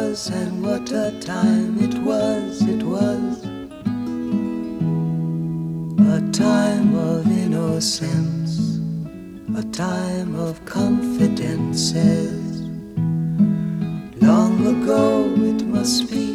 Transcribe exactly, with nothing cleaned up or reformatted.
was, and what a time it was, it was a time of innocence, a time of confidences. Long ago it must be,